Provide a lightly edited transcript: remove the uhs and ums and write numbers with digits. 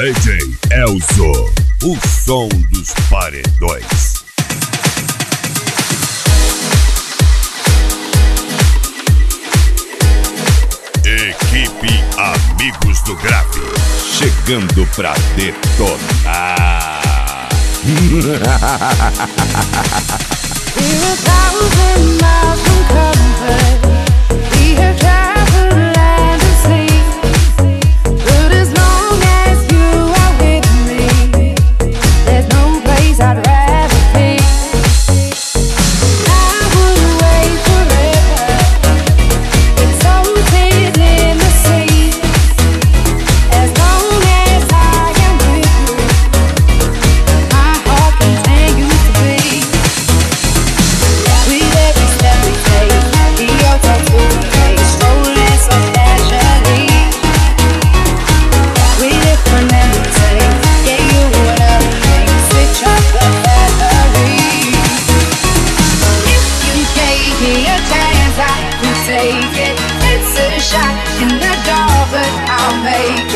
DJ Elzo, o som dos paredões. Equipe Amigos do Grave, chegando pra detonar. We're 1,000 miles from comfort. We have traveled land and sea. But as long as you are with me, there's no place I'd rather be. I would wait forever, exalted in the sea. As long as I am with you, my heart continues to beat. With every step we take, your tattoo we face, strolling so casually. With different memories, yeah, you and everything, switch up the batteries. If you gave me a chance, I would take it. It's a shot in the dark, but I'll make it.